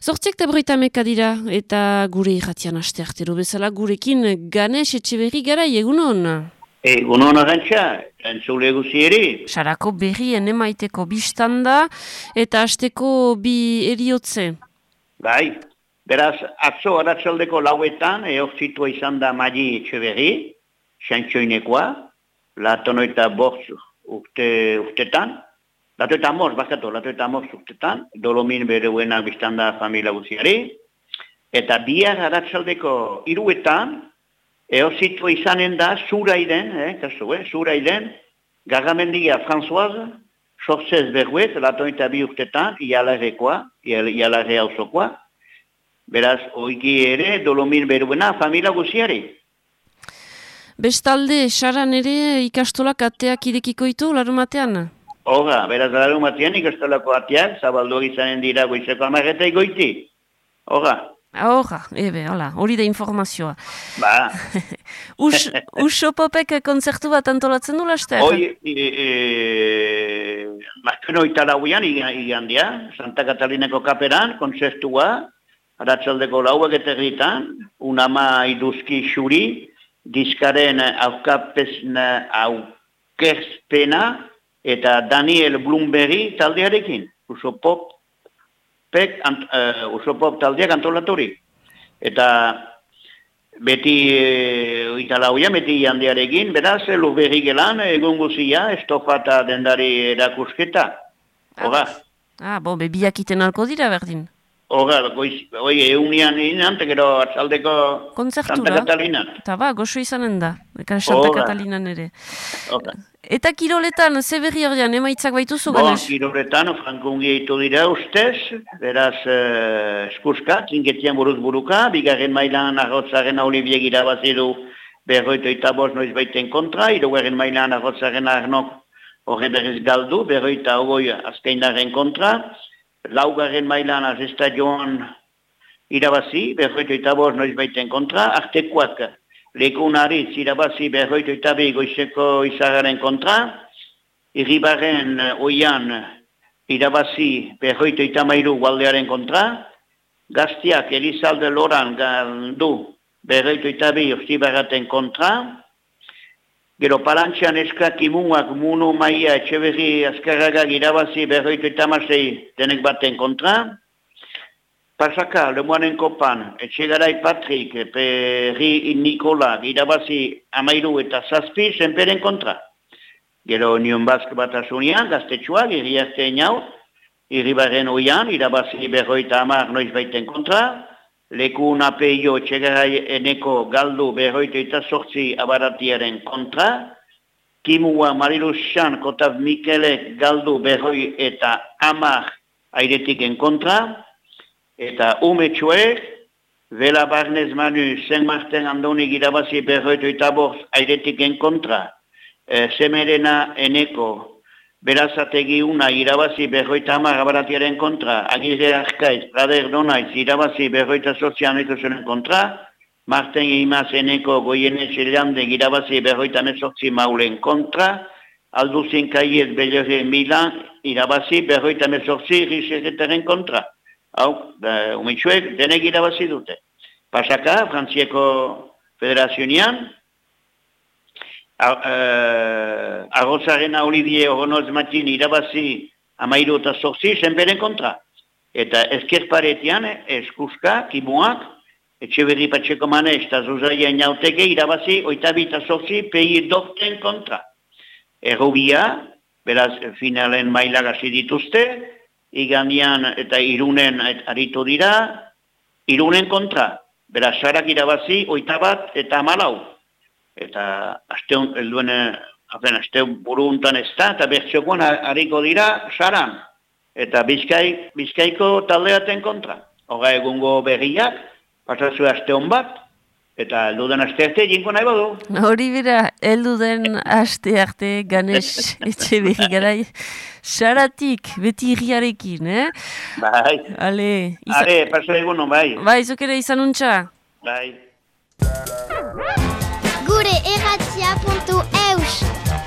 Zortziak eta berrogeita hamaika dira, eta gure irratian aste artero bezala gurekin Ganesh Etxeberri garai, egunon? Egunon arantxa, entzule guzieri. Sarako berrien emaiteko bistanda, eta asteko bi eriotze. Bai, beraz, atzo aratzaldeko lauetan, eortzitua izan da Mali Etxeberri, xantxoinekoa, latonoita bortz urtetan, latoita amorz urtetan, dolomin bereuena bistanda familia guziari, eta bihar aratzaldeko iruetan, eortzitua izanen da Zuraiden, Garamendia Françoise, Sortzez Berruet, latoita bi urtetan, Ialarre hauzokoa, beraz, oiki ere, dolomin bereuena familia guziari. Bestalde, saran ere ikastolak ateak irekiko ditu, larumatean? Hora, beraz, larumatean ikastolako ateak, zabaldu izanen dira goizeko 10 goiti. Hora. Hola, hori da informazioa. Ba. Usopopek kontzertu bat antolatzen du laster? Markeno italauian igandia, Santa Catalinako kaperan, kontzertua, aratzaldeko lauak eta erritan, unama iduzki xuri, diskaren aukerspena eta Daniel Bloomberry taldearekin, Usopop taldeak antolatori. Eta beti italauia, beti jandearekin, beraz, lurberri gelan, egun guzia, estofa eta dendari erakusketa. Hora. Biak iten alko dira berdin. Hora, eunian inante, gero atzaldeko Santa Catalinan. Eta goxo izanen da, Santa Catalinan ere. Hora. Eta kiroletan, ze berri horrean, emaitzak baituzu, Ganesh? Kiroletan, frankungi eitu dira ustez, beraz, eskuska, trinketian buruz buruka, bigarren mailan arrotzaren Olivier irabazidu berroita bost noiz baiten kontra, hirugarren mailan arrotzaren Arnok horre berriz galdu, berroita ogoi azkainaren kontra, laugarren mailan azesta joan irabazi, berroita bost noiz baiten kontra, artekoak lekunaritz irabazi berroita bi goizeko izagaren kontra, irribarren oian irabazi berroita mairu gualdearen kontra, gaztiak Elizalde Loran galdu berroita bi ostibarraten kontra, gero palantxan eskak imuak Muno Maia Etxeberri Azkarragak irabazi berroita masei denek baten kontra, Pasaka, Lemoanen kopan, Etxegarai Patrik, Perri Nikola, irabazi amairu eta zazpi, zenperen kontra. Gero Union Bask Batasunian, gaztetxuak, irriazte inau, irribarren oian, irabazi berroita amar noiz baiten kontra, leku napeio Etxegarai eneko galdu berroita eta sortzi abaratiaren kontra, Kimua Mariluxan Kotav Mikelek galdu berroi eta amar airetiken kontra, eta umetxoek, Vela Barnez Manu, Saint Martin Andonik irabazi berroita borz airetiken kontra, Semerena Eneko, Berazategi una irabazi berroita hamar abaratiaren kontra, Agirre Arkaiz, Prader Donaiz irabazi berroita sozian etozen kontra, Marten Imaz Eneko Goiene Zelandek irabazi berroita mesortzi maulen kontra, Alduzin Kaiez Bellerre Milan irabazi berroita mesortzi riseketaren kontra. Hau, umetxuek denek irabazi dute. Pasaka, Frantzieko Federazionian, Arrozaren Olivier Oronoz Matin irabazi amairu eta zortzi zenberen kontra. Eta ezkerparetian, eskuska, kimuak, Etxeberri Patxeko Mane eta Zuzaia Inauteke irabazi oitabi eta zortzi pegi dokten kontra. Errubia, beraz finalen mailak hasi dituzte, Igandian eta Irunen aritu dira, Irunen kontra. Beraz, sarak irabazi, oitabat eta 14. Eta aste buru untan ez da, eta bertxokoan hariko dira saran. Eta Bizkaiko taldeaten kontra. Hora egungo berriak, pasazu aste hon bat, eta elduden aste arte jinko nahi badu. Hori bera, elduden aste arte Ganesh Etxeberri garai. Saratik, beti irriarekin, Bai. Ale, paso egunon, bai. Bai, zukere izan untxa. Bai. Gure erratia.eus